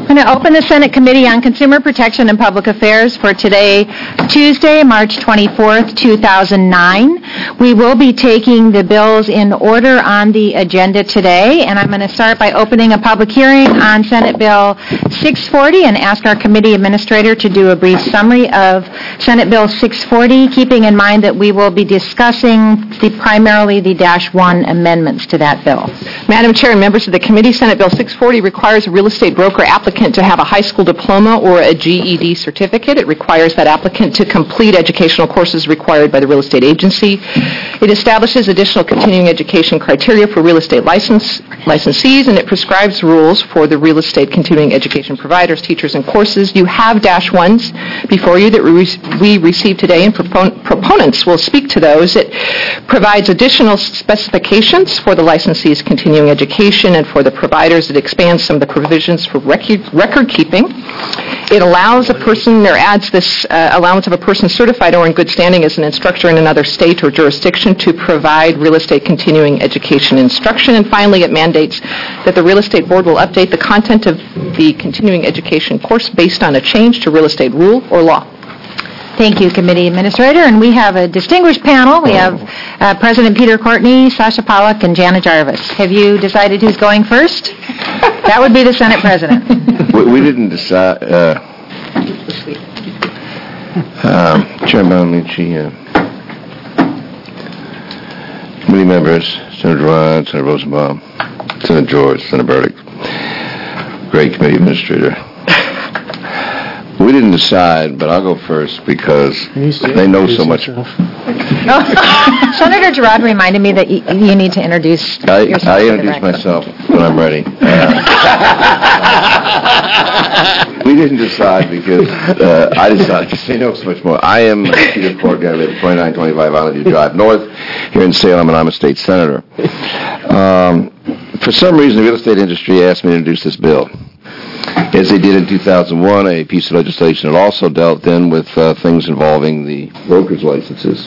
I'm going to open the Senate Committee on Consumer Protection and Public Affairs for today, Tuesday, March 24th, 2009. We will be taking the bills in order on the agenda today, and I'm going to start by opening a public hearing on Senate Bill 640 and ask our committee administrator to do a brief summary of Senate Bill 640, keeping in mind that we will be discussing primarily the -1 amendments to that bill. Madam Chair and members of the committee, Senate Bill 640 requires a real estate broker applicant to have a high school diploma or a GED certificate. It requires that applicant to complete educational courses required by the real estate agency. It establishes additional continuing education criteria for real estate licensees, and it prescribes rules for the real estate continuing education providers, teachers, and courses. You have -1s before you that we received today, and proponents will speak to those. It provides additional specifications for the licensee's continuing education and for the providers. It expands some of the provisions for record keeping. It allows a person, or adds this allowance of a person certified or in good standing as an instructor in another state or jurisdiction to provide real estate continuing education instruction. And finally, it mandates that the real estate board will update the content of the continuing education course based on a change to real estate rule or law. Thank you, Committee Administrator. And we have a distinguished panel. We have President Peter Courtney, Sasha Pollack, and Jana Jarvis. Have you decided who's going first? That would be the Senate President. We didn't decide. Chairman Bonamici, committee members, Senator Ryan, Senator Rosenbaum, Senator George, Senator Burdick, great committee administrator. We didn't decide, but I'll go first because they know so much. Senator Girard reminded me that you need to introduce yourself. I introduce myself when I'm ready. We didn't decide because I decided because they know so much more. I am Peter Courtney. I live at 2925 Island View Drive North here in Salem, and I'm a state senator. For some reason, the real estate industry asked me to introduce this bill. As they did in 2001, a piece of legislation that also dealt then with things involving the broker's licenses.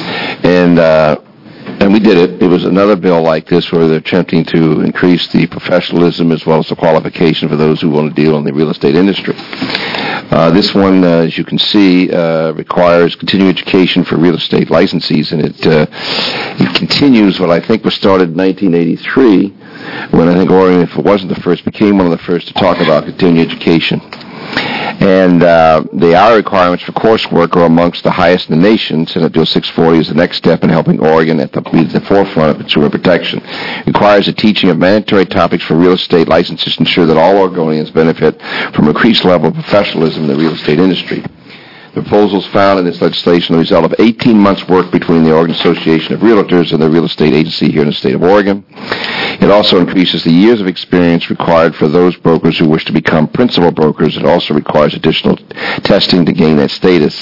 And we did it. It was another bill like this where they're attempting to increase the professionalism as well as the qualification for those who want to deal in the real estate industry. This one, as you can see, requires continuing education for real estate licensees, and it continues what I think was started in 1983, when I think Oregon, if it wasn't the first, became one of the first to talk about continuing education. And the hour requirements for coursework are amongst the highest in the nation. Senate Bill 640 is the next step in helping Oregon be at the forefront of consumer protection. It requires the teaching of mandatory topics for real estate licenses to ensure that all Oregonians benefit from an increased level of professionalism in the real estate industry. The proposals found in this legislation are the result of 18 months' work between the Oregon Association of Realtors and the real estate agency here in the state of Oregon. It also increases the years of experience required for those brokers who wish to become principal brokers. It also requires additional testing to gain that status.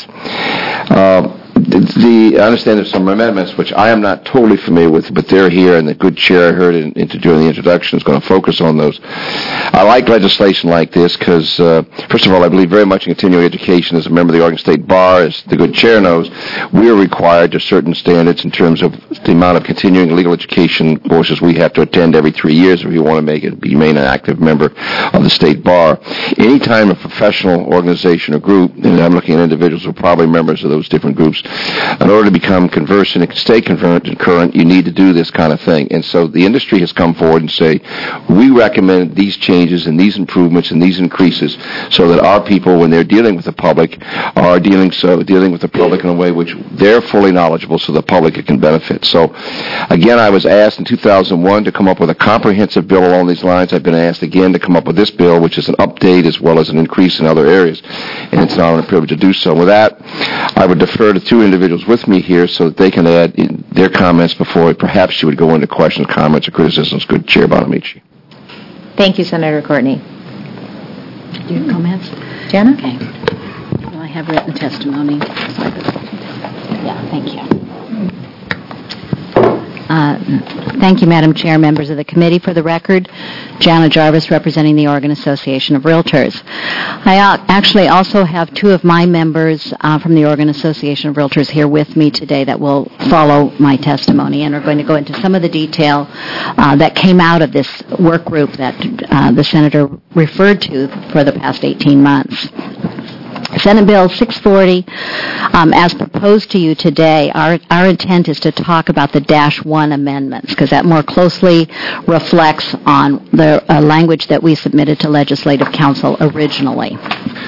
I understand there's some amendments which I am not totally familiar with, but they're here, and the good chair I heard during the introduction is going to focus on those. I like legislation like this because, first of all, I believe very much in continuing education. As a member of the Oregon State Bar, as the good chair knows, we are required to certain standards in terms of the amount of continuing legal education courses we have to attend every 3 years if we want to remain an active member of the State Bar. Anytime a professional organization or group, and I'm looking at individuals who are probably members of those different groups, in order to become conversant and stay current, you need to do this kind of thing. And so the industry has come forward and say, we recommend these changes and these improvements and these increases so that our people, when they're dealing with the public, are dealing with the public in a way which they're fully knowledgeable so the public can benefit. So, again, I was asked in 2001 to come up with a comprehensive bill along these lines. I've been asked again to come up with this bill, which is an update as well as an increase in other areas. And it's an honor and a privilege to do so. With that, I would defer to two individuals with me here so that they can add in their comments before perhaps you would go into questions, comments, or criticisms. Good Chair Bonamici. Thank you, Senator Courtney. Do you have comments? Jana? Okay. Well, I have written testimony. Yeah, thank you. Thank you, Madam Chair, members of the committee. For the record, Jana Jarvis, representing the Oregon Association of Realtors. I actually also have two of my members from the Oregon Association of Realtors here with me today that will follow my testimony and are going to go into some of the detail that came out of this work group that the Senator referred to for the past 18 months. Senate Bill 640, as proposed to you today, our intent is to talk about the -1 amendments because that more closely reflects on the language that we submitted to Legislative Council originally.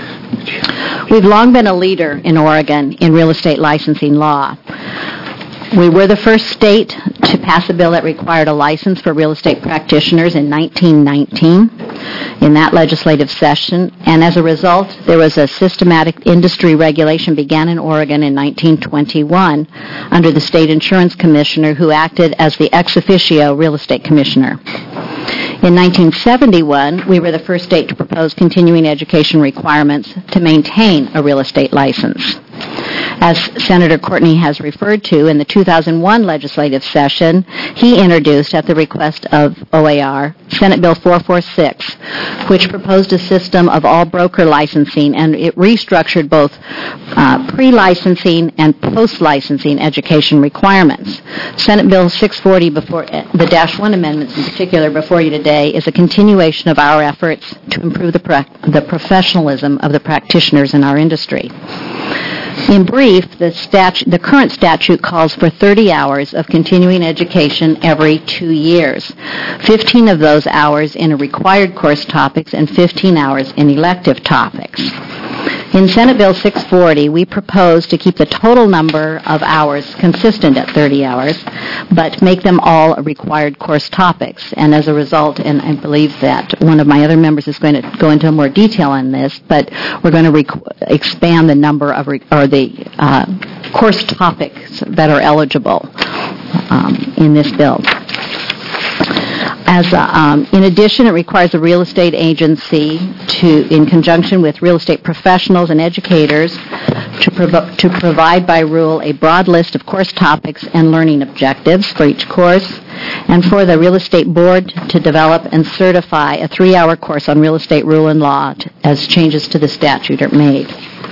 We've long been a leader in Oregon in real estate licensing law. We were the first state to pass a bill that required a license for real estate practitioners in 1919 in that legislative session, and as a result, there was a systematic industry regulation began in Oregon in 1921 under the state insurance commissioner who acted as the ex officio real estate commissioner. In 1971, we were the first state to propose continuing education requirements to maintain a real estate license. As Senator Courtney has referred to, in the 2001 legislative session, he introduced, at the request of OAR, Senate Bill 446, which proposed a system of all broker licensing, and it restructured both pre-licensing and post-licensing education requirements. Senate Bill 640, before the -1 amendments in particular before you today, is a continuation of our efforts to improve the professionalism of the practitioners in our industry. In brief, the current statute calls for 30 hours of continuing education every 2 years, 15 of those hours in required course topics and 15 hours in elective topics. In Senate Bill 640, we propose to keep the total number of hours consistent at 30 hours, but make them all required course topics. And as a result, and I believe that one of my other members is going to go into more detail on this, but we're going to expand the number of the course topics that are eligible in this bill. In addition, it requires a real estate agency in conjunction with real estate professionals and educators, to provide by rule a broad list of course topics and learning objectives for each course, and for the real estate board to develop and certify a 3-hour course on real estate rule and law as changes to the statute are made.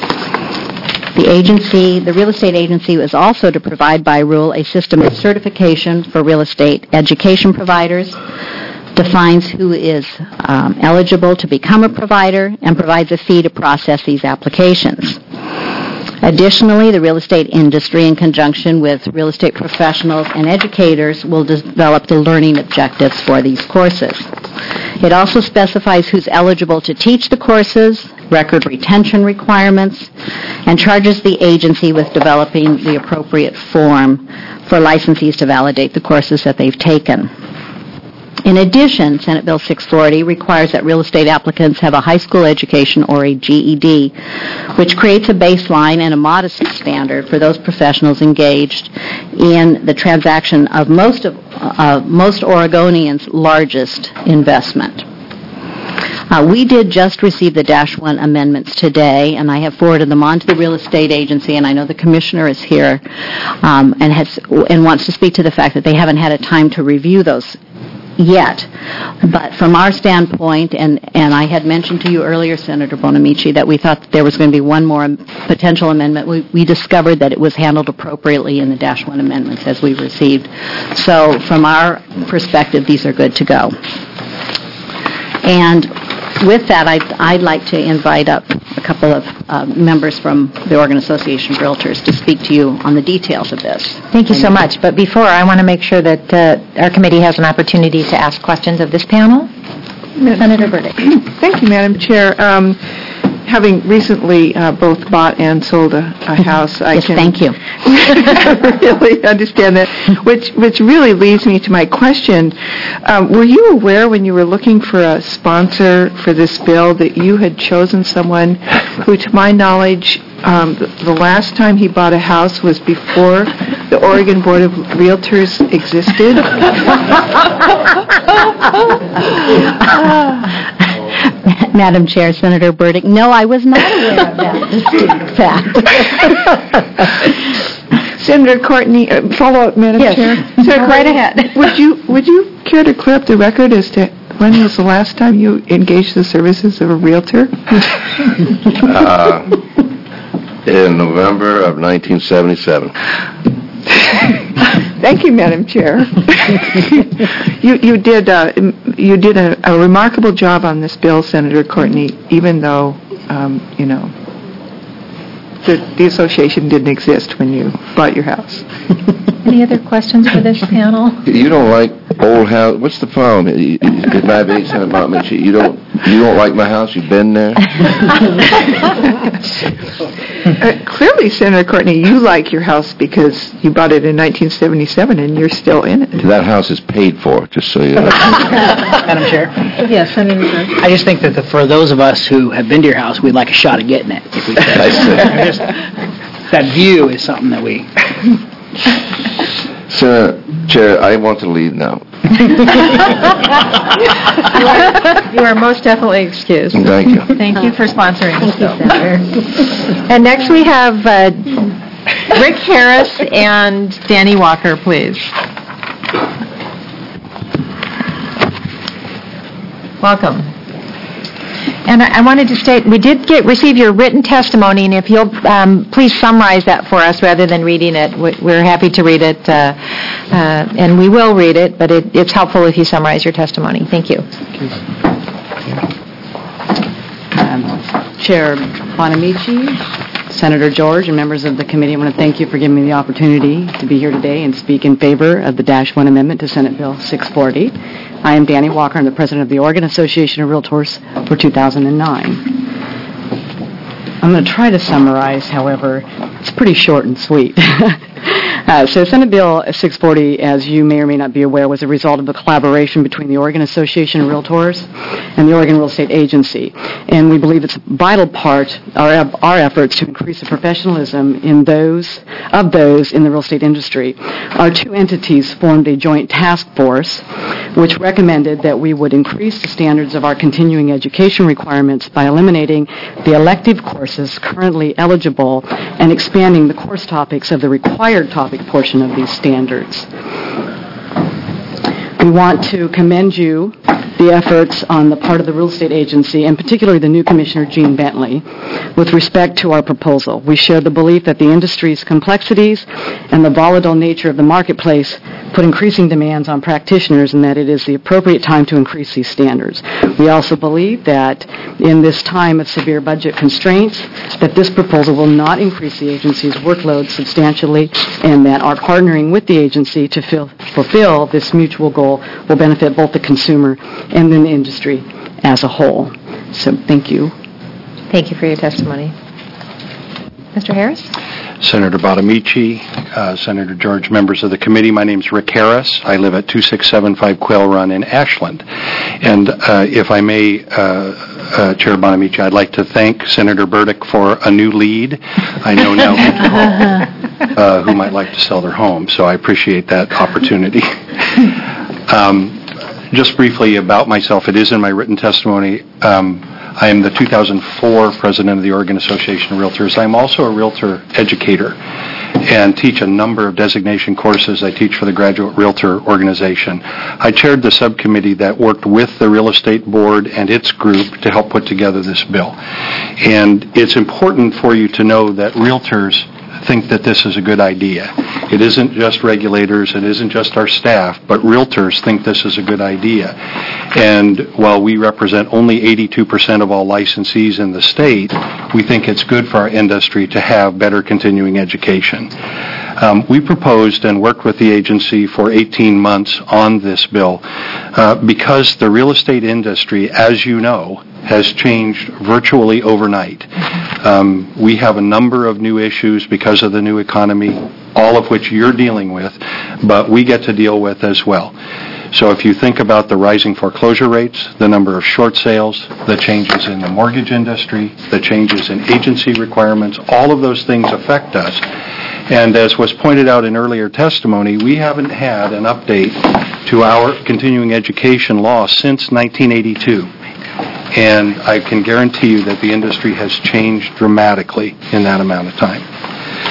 The real estate agency is also to provide by rule a system of certification for real estate education providers, defines who is eligible to become a provider, and provides a fee to process these applications. Additionally, the real estate industry, in conjunction with real estate professionals and educators, will develop the learning objectives for these courses. It also specifies who's eligible to teach the courses, record retention requirements, and charges the agency with developing the appropriate form for licensees to validate the courses that they've taken. In addition, Senate Bill 640 requires that real estate applicants have a high school education or a GED, which creates a baseline and a modest standard for those professionals engaged in the transaction of most Oregonians' largest investment. We did just receive the -1 amendments today, and I have forwarded them on to the real estate agency, and I know the commissioner is here and wants to speak to the fact that they haven't had a time to review those yet. But from our standpoint, and I had mentioned to you earlier, Senator Bonamici, that we thought that there was going to be one more potential amendment. We discovered that it was handled appropriately in the -1 amendments as we received. So from our perspective, these are good to go. And with that, I'd like to invite up a couple of members from the Oregon Association of Realtors to speak to you on the details of this. Thank you so much. But before, I want to make sure that our committee has an opportunity to ask questions of this panel. Senator Burdick. Thank you, Madam Chair. Having recently both bought and sold a house, I can thank you. really understand that, which really leads me to my question. Were you aware when you were looking for a sponsor for this bill that you had chosen someone who, to my knowledge, the last time he bought a house was before the Oregon Board of Realtors existed? Madam Chair, Senator Burdick, no, I was not aware of that distinct fact. Senator Courtney, follow-up, Madam Chair. Senator Go right Courtney, ahead. Would you care to clear up the record as to when was the last time you engaged the services of a realtor? In November of 1977. Thank you, Madam Chair. You did a remarkable job on this bill, Senator Courtney, even though the association didn't exist when you bought your house. Any other questions for this panel? You don't like old house. What's the problem? 987 Mount Mitchell. You don't like my house? You've been there? Clearly, Senator Courtney, you like your house because you bought it in 1977 and you're still in it. That house is paid for, just so you know. Madam Chair, Yes, Senator George. I just think that for those of us who have been to your house, we'd like a shot at getting it, if we could. I see. That view is something that we... Senator Chair, I want to leave now. You are most definitely excused. Thank you. Thank you for sponsoring this bill, Senator. And next we have Rick Harris and Danny Walker, please. Welcome. And I wanted to state, we did receive your written testimony, and if you'll please summarize that for us rather than reading it. We're happy to read it, and we will read it, but it's helpful if you summarize your testimony. Thank you. Chair Bonamici, Senator George, and members of the committee, I want to thank you for giving me the opportunity to be here today and speak in favor of the Dash 1 Amendment to Senate Bill 640. I am Danny Walker. I'm the president of the Oregon Association of Realtors for 2009. I'm going to try to summarize, however, it's pretty short and sweet. So Senate Bill 640, as you may or may not be aware, was a result of a collaboration between the Oregon Association of Realtors and the Oregon Real Estate Agency. And we believe it's a vital part of our efforts to increase the professionalism in those in the real estate industry. Our two entities formed a joint task force which recommended that we would increase the standards of our continuing education requirements by eliminating the elective courses currently eligible and expanding the course topics of the required topic portion of these standards. We want to commend you the efforts on the part of the real estate agency, and particularly the new Commissioner, Gene Bentley, with respect to our proposal. We share the belief that the industry's complexities and the volatile nature of the marketplace put increasing demands on practitioners and that it is the appropriate time to increase these standards. We also believe that in this time of severe budget constraints, that this proposal will not increase the agency's workload substantially and that our partnering with the agency to fulfill this mutual goal will benefit both the consumer and the industry as a whole. So thank you. Thank you for your testimony. Mr. Harris? Senator Bonamici, Senator George, members of the committee, my name is Rick Harris. I live at 2675 Quail Run in Ashland. And if I may, Chair Bonamici, I'd like to thank Senator Burdick for a new lead. I know now who might like to sell their home, so I appreciate that opportunity. Just briefly about myself, it is in my written testimony. I am the 2004 president of the Oregon Association of Realtors. I'm also a realtor educator and teach a number of designation courses. I teach for the Graduate Realtor Organization. I chaired the subcommittee that worked with the Real Estate Board and its group to help put together this bill. And it's important for you to know that realtors think that this is a good idea. It isn't just regulators, it isn't just our staff, but realtors think this is a good idea. And while we represent only 82% of all licensees in the state, we think it's good for our industry to have better continuing education. We proposed and worked with the agency for 18 months on this bill because the real estate industry, as you know, has changed virtually overnight. We have a number of new issues because of the new economy, all of which you're dealing with, but we get to deal with as well. So if you think about the rising foreclosure rates, the number of short sales, the changes in the mortgage industry, the changes in agency requirements, all of those things affect us. And as was pointed out in earlier testimony, we haven't had an update to our continuing education law since 1982. And I can guarantee you that the industry has changed dramatically in that amount of time.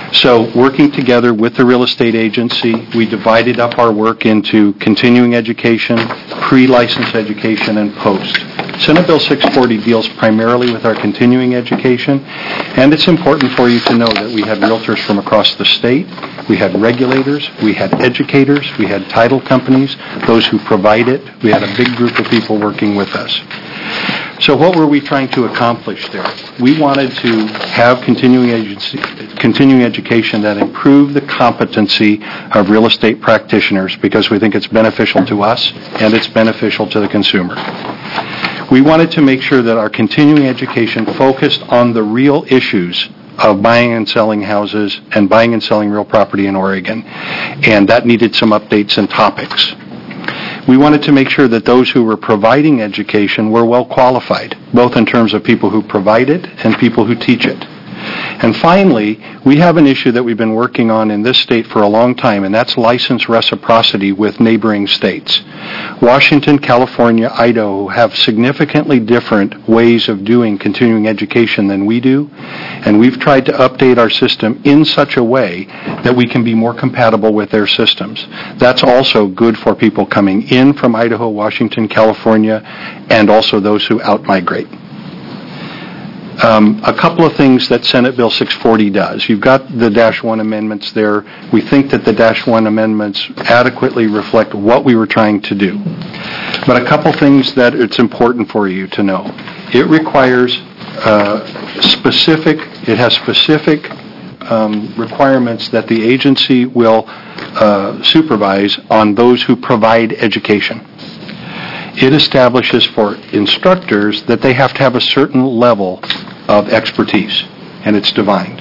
So working together with the real estate agency, we divided up our work into continuing education, pre-license education, and post. Senate Bill 640 deals primarily with our continuing education, and it's important for you to know that we had realtors from across the state, we had regulators, we had educators, we had title companies, those who provide it. We had a big group of people working with us. So what were we trying to accomplish there? We wanted to have continuing education that improved the competency of real estate practitioners because we think it's beneficial to us and it's beneficial to the consumer. We wanted to make sure that our continuing education focused on the real issues of buying and selling houses and buying and selling real property in Oregon, and that needed some updates and topics. We wanted to make sure that those who were providing education were well qualified, both in terms of people who provide it and people who teach it. And finally, we have an issue that we've been working on in this state for a long time, and that's license reciprocity with neighboring states. Washington, California, Idaho have significantly different ways of doing continuing education than we do, and we've tried to update our system in such a way that we can be more compatible with their systems. That's also good for people coming in from Idaho, Washington, California, and also those who out-migrate. A couple of things that Senate Bill 640 does. You've got the -1 amendments there. We think that the -1 amendments adequately reflect what we were trying to do. But a couple things that it's important for you to know. It requires specific requirements that the agency will supervise on those who provide education. It establishes for instructors that they have to have a certain level of expertise, and it's defined.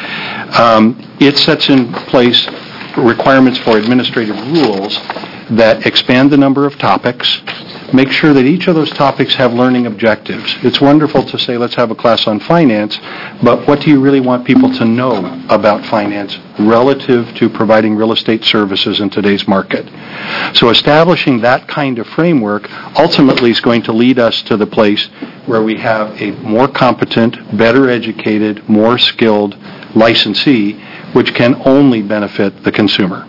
It sets in place requirements for administrative rules that expand the number of topics, make sure that each of those topics have learning objectives. It's wonderful to say, let's have a class on finance, but what do you really want people to know about finance relative to providing real estate services in today's market? So establishing that kind of framework ultimately is going to lead us to the place where we have a more competent, better educated, more skilled licensee, which can only benefit the consumer.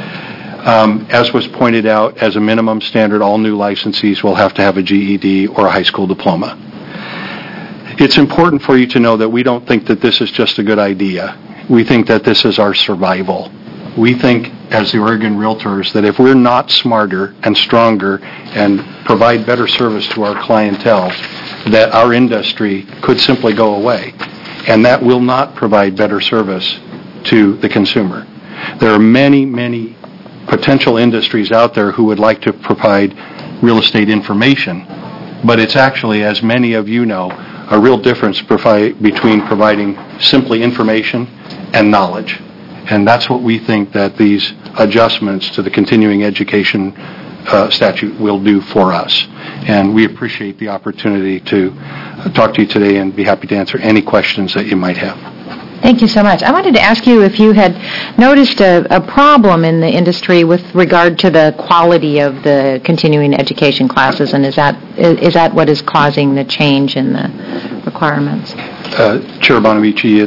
As was pointed out, as a minimum standard, all new licensees will have to have a GED or a high school diploma. It's important for you to know that we don't think that this is just a good idea. We think that this is our survival. We think, as the Oregon Realtors, that if we're not smarter and stronger and provide better service to our clientele, that our industry could simply go away. And that will not provide better service to the consumer. There are many, many potential industries out there who would like to provide real estate information, but it's actually, as many of you know, a real difference between providing simply information and knowledge. And that's what we think that these adjustments to the continuing education statute will do for us. And we appreciate the opportunity to talk to you today and be happy to answer any questions that you might have. Thank you so much. I wanted to ask you if you had noticed a problem in the industry with regard to the quality of the continuing education classes, and is that what is causing the change in the requirements? Chair Bonamici,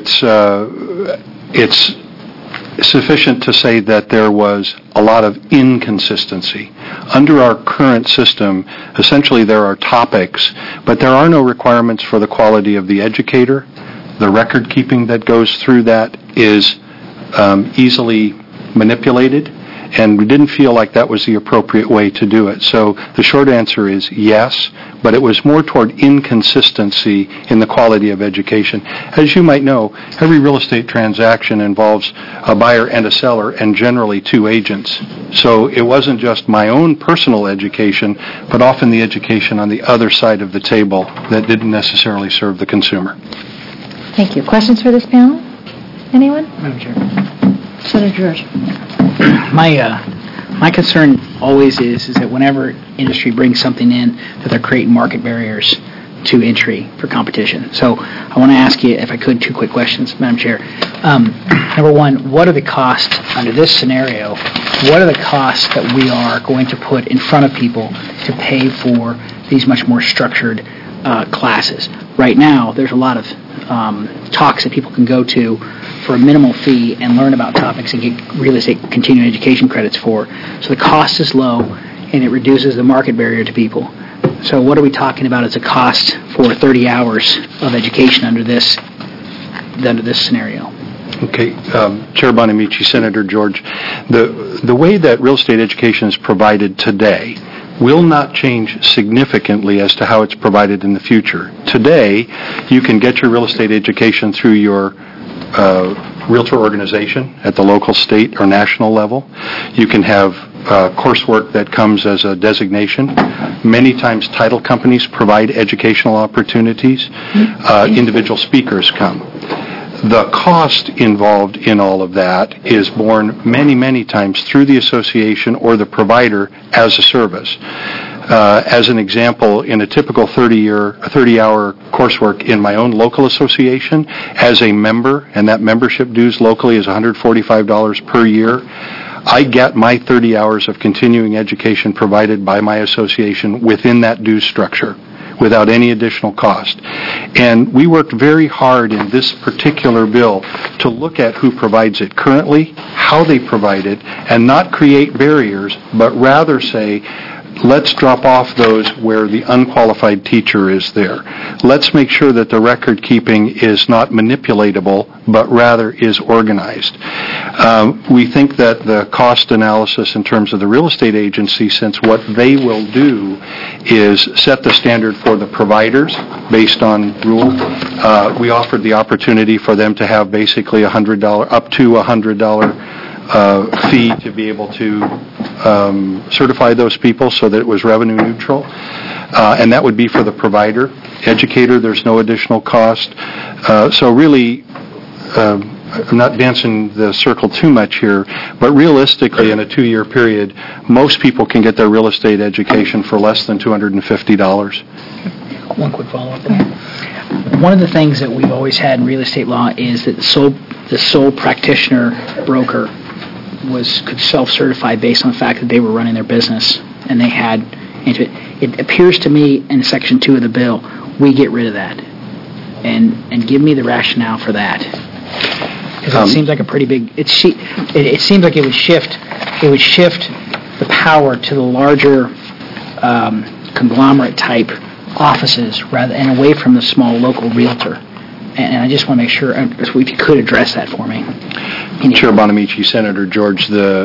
it's sufficient to say that there was a lot of inconsistency. Under our current system, essentially there are topics, but there are no requirements for the quality of the educator. The record keeping that goes through that is easily manipulated, and we didn't feel like that was the appropriate way to do it. So the short answer is yes, but it was more toward inconsistency in the quality of education. As you might know, every real estate transaction involves a buyer and a seller and generally two agents. So it wasn't just my own personal education, but often the education on the other side of the table that didn't necessarily serve the consumer. Thank you. Questions for this panel? Anyone? Madam Chair. Senator George. My concern always is that whenever industry brings something in, that they're creating market barriers to entry for competition. So I want to ask you, if I could, two quick questions, Madam Chair. Number one, what are the costs under this scenario? What are the costs that we are going to put in front of people to pay for these much more structured classes? right now, there's a lot of talks that people can go to for a minimal fee and learn about topics and get real estate continuing education credits for. So the cost is low, and it reduces the market barrier to people. So what are we talking about as a cost for 30 hours of education under this scenario? Okay, Chair Bonamici, Senator George, the way that real estate education is provided today will not change significantly as to how it's provided in the future. Today, you can get your real estate education through your realtor organization at the local, state, or national level. You can have coursework that comes as a designation. Many times title companies provide educational opportunities. Individual speakers come. The cost involved in all of that is borne many, many times through the association or the provider as a service. As an example, in a typical 30-hour coursework in my own local association, as a member, and that membership dues locally is $145 per year, I get my 30 hours of continuing education provided by my association within that dues structure, without any additional cost. And we worked very hard in this particular bill to look at who provides it currently, how they provide it, and not create barriers, but rather say, let's drop off those where the unqualified teacher is there. Let's make sure that the record keeping is not manipulatable, but rather is organized. We think that the cost analysis in terms of the real estate agency, since what they will do is set the standard for the providers based on rule, we offered the opportunity for them to have basically $100, up to $100 fee to be able to certify those people so that it was revenue neutral. And that would be for the provider. Educator, there's no additional cost. So really, I'm not dancing the circle too much here, but realistically, in a 2-year period, most people can get their real estate education for less than $250. One quick follow-up there. One of the things that we've always had in real estate law is that the sole practitioner broker could self-certify based on the fact that they were running their business and they had into it. It appears to me in Section 2 of the bill, we get rid of that. And give me the rationale for that. Because it seems like a pretty big. It seems like it would shift the power to the larger conglomerate type offices and away from the small local realtor. And I just want to make sure if you could address that for me. Chair Bonamici, Senator George, the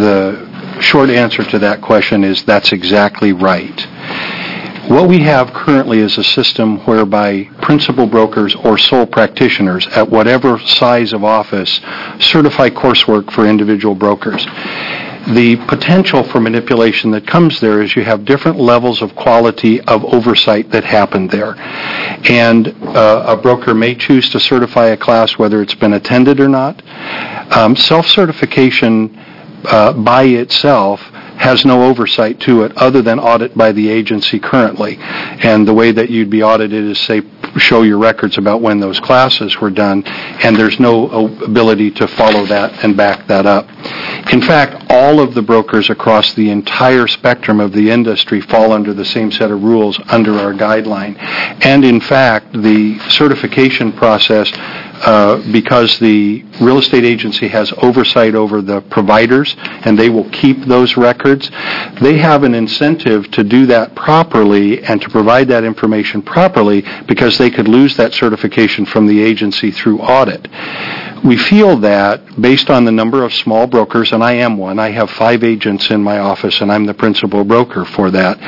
short answer to that question is that's exactly right. What we have currently is a system whereby principal brokers or sole practitioners at whatever size of office certify coursework for individual brokers. The potential for manipulation that comes there is you have different levels of quality of oversight that happen there. And a broker may choose to certify a class whether it's been attended or not. Self-certification by itself has no oversight to it other than audit by the agency currently. And the way that you'd be audited is, say, show your records about when those classes were done, and there's no ability to follow that and back that up. In fact, all of the brokers across the entire spectrum of the industry fall under the same set of rules under our guideline. And in fact, the certification process, because the real estate agency has oversight over the providers and they will keep those records, they have an incentive to do that properly and to provide that information properly because they could lose that certification from the agency through audit. We feel that based on the number of small brokers, and I am one, I have 5 agents in my office and I'm the principal broker for that,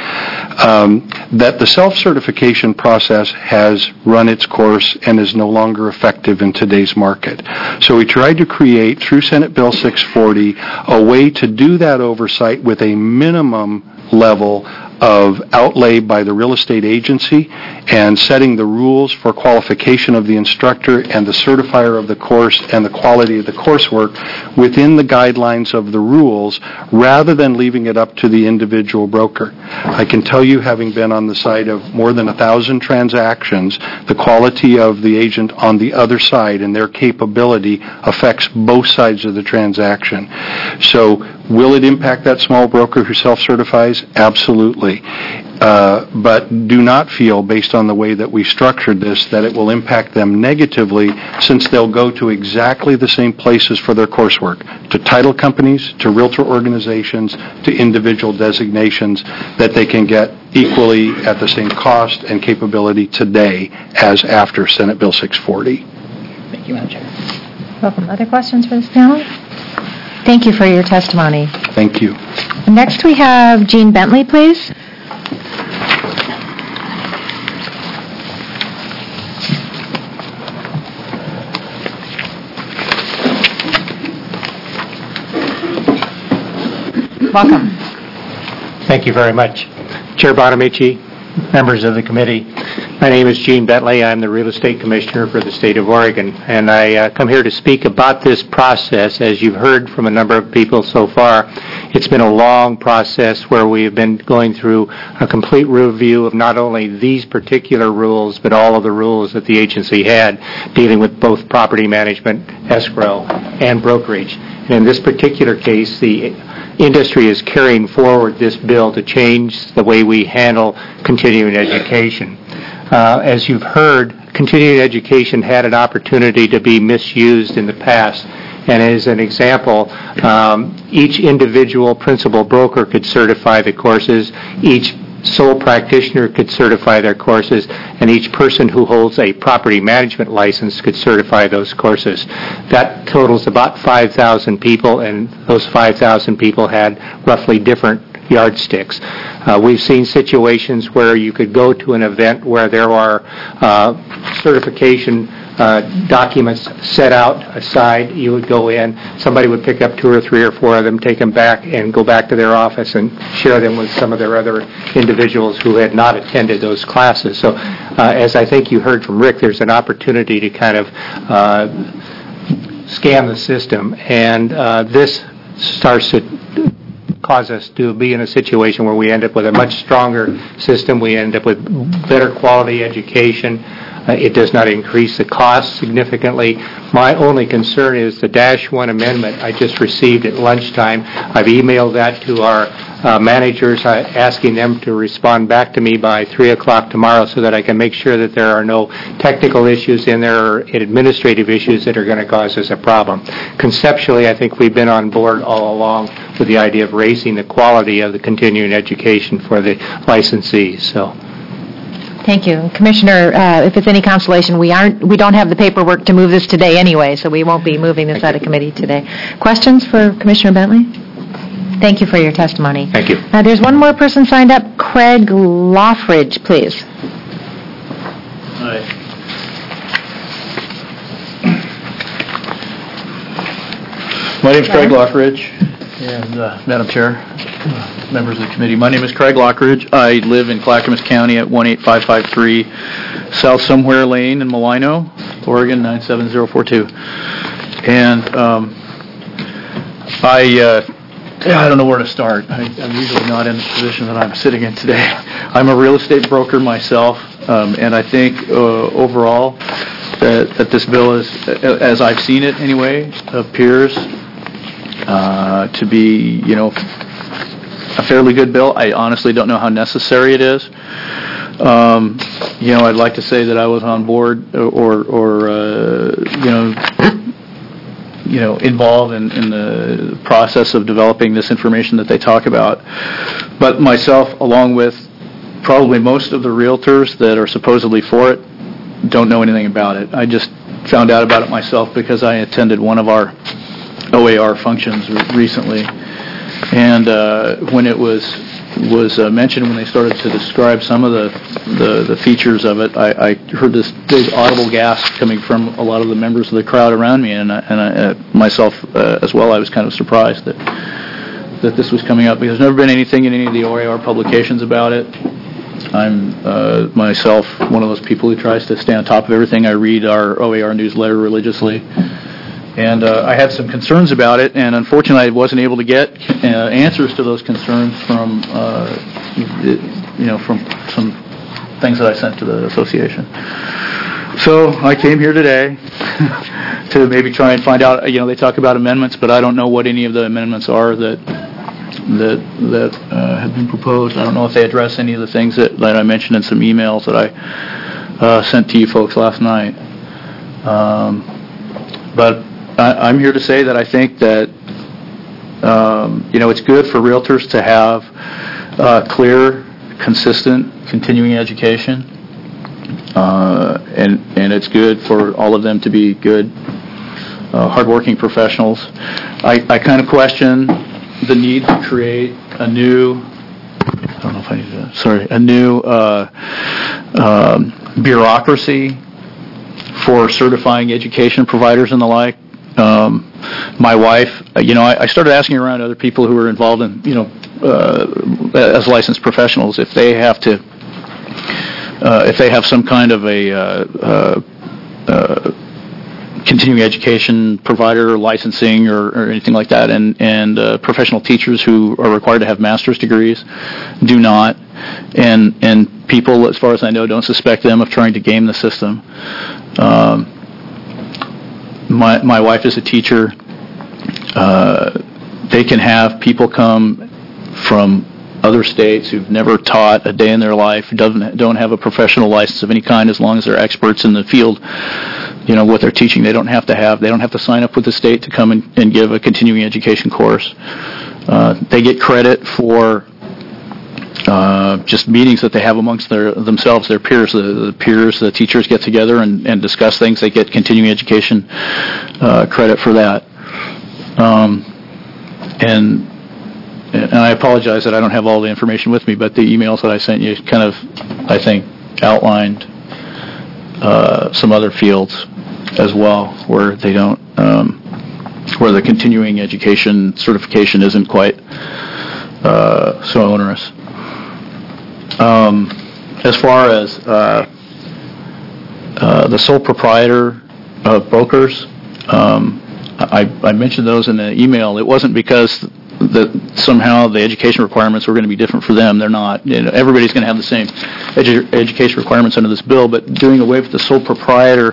that the self-certification process has run its course and is no longer effective in today's market. So we tried to create, through Senate Bill 640, a way to do that oversight with a minimum level of outlay by the real estate agency and setting the rules for qualification of the instructor and the certifier of the course and the quality of the coursework within the guidelines of the rules rather than leaving it up to the individual broker. I can tell you, having been on the side of more than 1,000 transactions, the quality of the agent on the other side and their capability affects both sides of the transaction. So will it impact that small broker who self-certifies? Absolutely. but do not feel, based on the way that we structured this, that it will impact them negatively, since they'll go to exactly the same places for their coursework, to title companies, to realtor organizations, to individual designations, that they can get equally at the same cost and capability today as after Senate Bill 640. Thank you, Madam Chair. Welcome. Other questions for this panel? Thank you for your testimony. Thank you. Next we have Jean Bentley, please. Welcome. Thank you very much. Chair Bonamici, members of the committee, my name is Gene Bentley. I'm the Real Estate Commissioner for the state of Oregon, and I come here to speak about this process. As you've heard from a number of people so far, it's been a long process where we've been going through a complete review of not only these particular rules, but all of the rules that the agency had dealing with both property management, escrow, and brokerage. And in this particular case, the industry is carrying forward this bill to change the way we handle continuing education. As you've heard, continuing education had an opportunity to be misused in the past. And as an example, each individual principal broker could certify the courses, each sole practitioner could certify their courses, and each person who holds a property management license could certify those courses. That totals about 5,000 people, and those 5,000 people had roughly different yardsticks. We've seen situations where you could go to an event where there are certification documents set out aside. You would go in, somebody would pick up 2 or 3 or 4 of them, take them back, and go back to their office and share them with some of their other individuals who had not attended those classes. So as I think you heard from Rick, there's an opportunity to kind of scam the system, and this starts to cause us to be in a situation where we end up with a much stronger system. We end up with better quality education. It does not increase the cost significantly. My only concern is the -1 amendment I just received at lunchtime. I've emailed that to our managers, asking them to respond back to me by 3 o'clock tomorrow so that I can make sure that there are no technical issues in there or administrative issues that are going to cause us a problem. Conceptually, I think we've been on board all along with the idea of raising the quality of the continuing education for the licensees. So. Thank you. Commissioner, if it's any consolation, we don't have the paperwork to move this today anyway, so we won't be moving this out of committee today. Questions for Commissioner Bentley? Thank you for your testimony. Thank you. There's one more person signed up. Craig Loffridge, please. Hi. My name is Craig Lockridge, and Madam Chair, members of the committee, my name is Craig Lockridge. I live in Clackamas County at 18553 South Somewhere Lane in Malino, Oregon 97042. And I don't know where to start. I'm usually not in the position that I'm sitting in today. I'm a real estate broker myself, and I think overall that this bill is, as I've seen it anyway, appears to be, a fairly good bill. I honestly don't know how necessary it is. I'd like to say that I was on board or involved in the process of developing this information that they talk about. But myself, along with probably most of the realtors that are supposedly for it, don't know anything about it. I just found out about it myself because I attended one of our OAR functions recently. And when it was mentioned, when they started to describe some of the features of it, I heard this big audible gasp coming from a lot of the members of the crowd around me, and I myself as well. I was kind of surprised that this was coming up because there's never been anything in any of the OAR publications about it. I'm myself one of those people who tries to stay on top of everything. I read our OAR newsletter religiously. And I had some concerns about it, and unfortunately I wasn't able to get answers to those concerns from some things that I sent to the association. So I came here today to maybe try and find out, they talk about amendments, but I don't know what any of the amendments are that that have been proposed. I don't know if they address any of the things that I mentioned in some emails that I sent to you folks last night. But I'm here to say that I think that it's good for realtors to have clear, consistent, continuing education, and it's good for all of them to be good, hardworking professionals. I kind of question the need to create a new, bureaucracy for certifying education providers and the like. My wife, I started asking around other people who are involved in, as licensed professionals, if they have to, if they have some kind of a continuing education provider, licensing, or anything like that, and professional teachers who are required to have master's degrees do not, and people, as far as I know, don't suspect them of trying to game the system. My wife is a teacher. They can have people come from other states who've never taught a day in their life, don't have a professional license of any kind, as long as they're experts in the field. What they're teaching, they don't have to sign up with the state to come and give a continuing education course. They get credit for just meetings that they have amongst themselves, their peers. The teachers get together and discuss things. They get continuing education credit for that. And I apologize that I don't have all the information with me, but the emails that I sent you kind of, I think, outlined some other fields as well where they don't, where the continuing education certification isn't quite so onerous. As far as the sole proprietor brokers, I mentioned those in the email. It wasn't because that somehow the education requirements were going to be different for them. They're not. Everybody's going to have the same education requirements under this bill, but doing away with the sole proprietor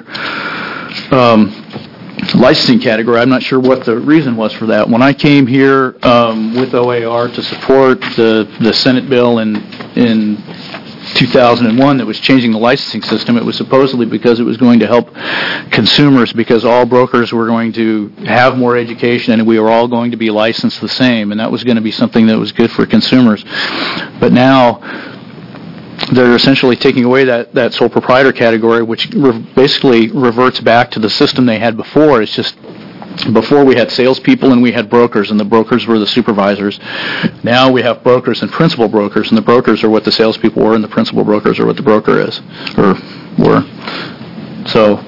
licensing category, I'm not sure what the reason was for that. When I came here with OAR to support the Senate bill in 2001 that was changing the licensing system, it was supposedly because it was going to help consumers, because all brokers were going to have more education and we were all going to be licensed the same, and that was going to be something that was good for consumers. But now they're essentially taking away that sole proprietor category, which basically reverts back to the system they had before. It's just before we had salespeople and we had brokers, and the brokers were the supervisors. Now we have brokers and principal brokers, and the brokers are what the salespeople were, and the principal brokers are what the broker is, or were. So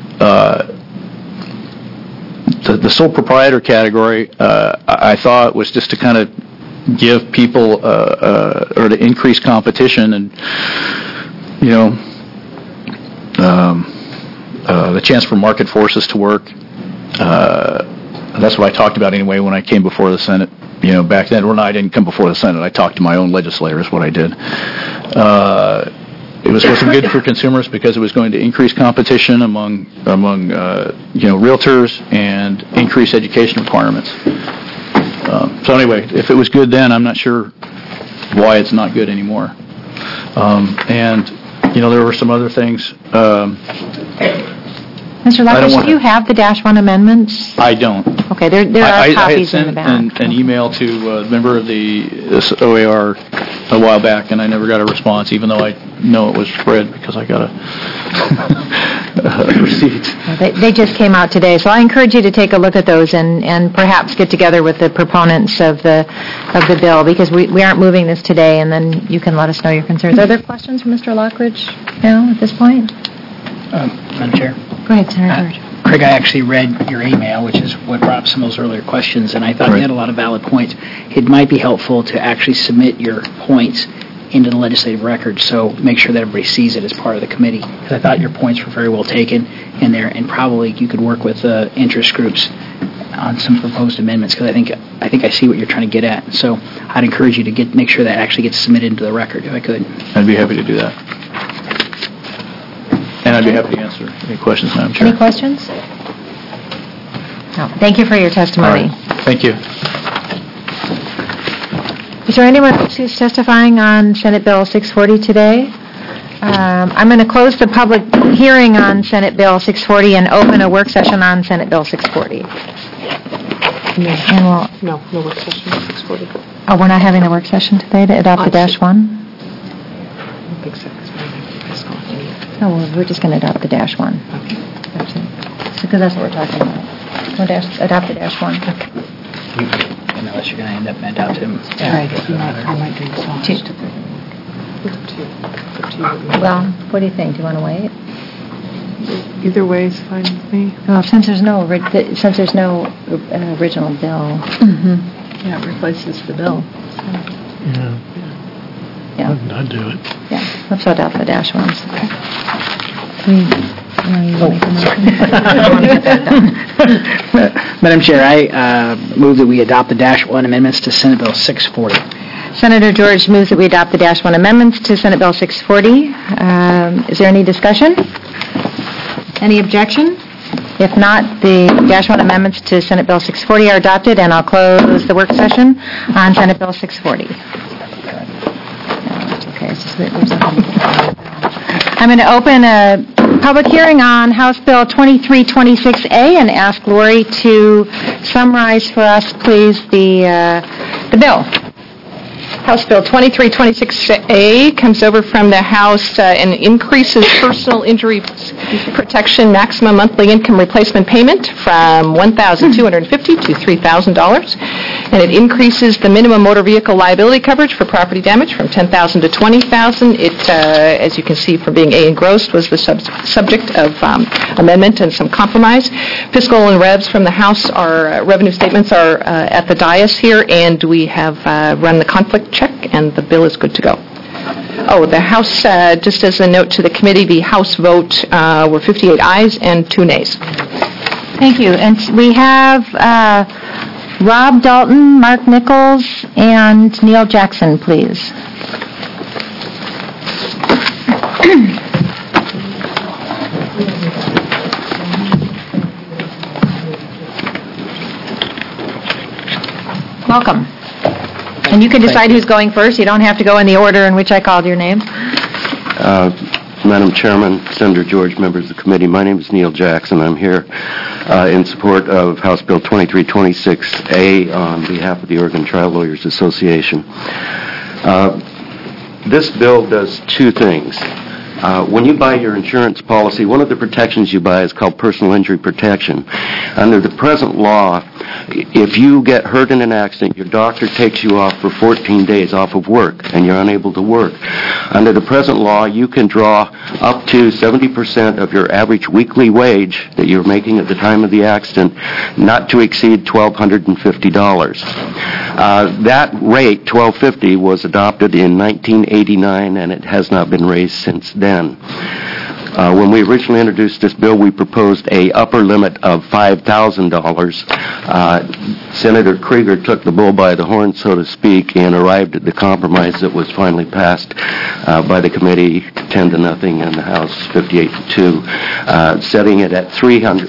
the sole proprietor category, I thought, was just to kind of give people, or to increase competition and, the chance for market forces to work. That's what I talked about anyway when I came before the Senate. Back then, I didn't come before the Senate. I talked to my own legislators, what I did. It was supposed to be good for consumers because it was going to increase competition among realtors and increase education requirements. So anyway, if it was good then, I'm not sure why it's not good anymore. And there were some other things. Mr. Lockridge, do you have the -1 amendments? I don't. Okay, there are copies in the back. I had sent an email to a member of the OAR a while back, and I never got a response, even though I know it was read because I got a receipt. They just came out today, so I encourage you to take a look at those and perhaps get together with the proponents of the bill, because we aren't moving this today, and then you can let us know your concerns. Are there questions for Mr. Lockridge now at this point? Madam Chair. Go ahead, Senator George. Craig, I actually read your email, which is what brought up some of those earlier questions, and I thought you had a lot of valid points. It might be helpful to actually submit your points into the legislative record, so make sure that everybody sees it as part of the committee, because I thought your points were very well taken in there, and probably you could work with interest groups on some proposed amendments, because I think I see what you're trying to get at. So I'd encourage you to make sure that actually gets submitted into the record, if I could. I'd be happy to do that. And I'd be happy to answer any questions, Madam Chair. Any questions? No. Thank you for your testimony. All right. Thank you. Is there anyone else who's testifying on Senate Bill 640 today? I'm going to close the public hearing on Senate Bill 640 and open a work session on Senate Bill 640. And No work session on 640. oh, we're not having a work session today to adopt the dash one? No, we're just going to adopt the dash one. Okay. Because that's what we're talking about. We'll adopt the dash one. Okay. Unless you're going to end up adopting him. Right. I might drink sausage. Well, what do you think? Do you want to wait? Either way is fine with me. Well, since there's no original bill. Mm-hmm. Yeah, it replaces the bill. Yeah. I'd do it. Yeah, let's adopt the dash ones. Okay. Madam Chair, I move that we adopt the dash one amendments to Senate Bill 640. Senator George moves that we adopt the dash one amendments to Senate Bill 640. Is there any discussion? Any objection? If not, the dash one amendments to Senate Bill 640 are adopted, and I'll close the work session on Senate Bill 640. I'm going to open a public hearing on House Bill 2326A and ask Lori to summarize for us, please, the bill. House Bill 2326A comes over from the House and increases personal injury protection maximum monthly income replacement payment from $1,250 to $3,000. And it increases the minimum motor vehicle liability coverage for property damage from $10,000 to $20,000. It, as you can see from being A engrossed, was the subject of amendment and some compromise. Fiscal and revs from the House, our revenue statements are at the dais here, and we have run the conflict check, and the bill is good to go. Oh, the House, just as a note to the committee, the House vote were 58 ayes and 2 nays. Thank you. And we have Rob Dalton, Mark Nichols, and Neil Jackson, please. Welcome. And you can decide who's going first. You don't have to go in the order in which I called your name. Madam Chairman, Senator George, members of the committee, my name is Neil Jackson. I'm here in support of House Bill 2326A on behalf of the Oregon Trial Lawyers Association. This bill does 2 things. When you buy your insurance policy, one of the protections you buy is called personal injury protection. Under the present law, if you get hurt in an accident, your doctor takes you off for 14 days off of work, and you're unable to work. Under the present law, you can draw up to 70% of your average weekly wage that you're making at the time of the accident, not to exceed $1,250. That rate, $1,250, was adopted in 1989, and it has not been raised since then. When we originally introduced this bill, we proposed a upper limit of $5,000. Senator Krieger took the bull by the horn, so to speak, and arrived at the compromise that was finally passed by the committee 10-0 and the House 58-2, setting it at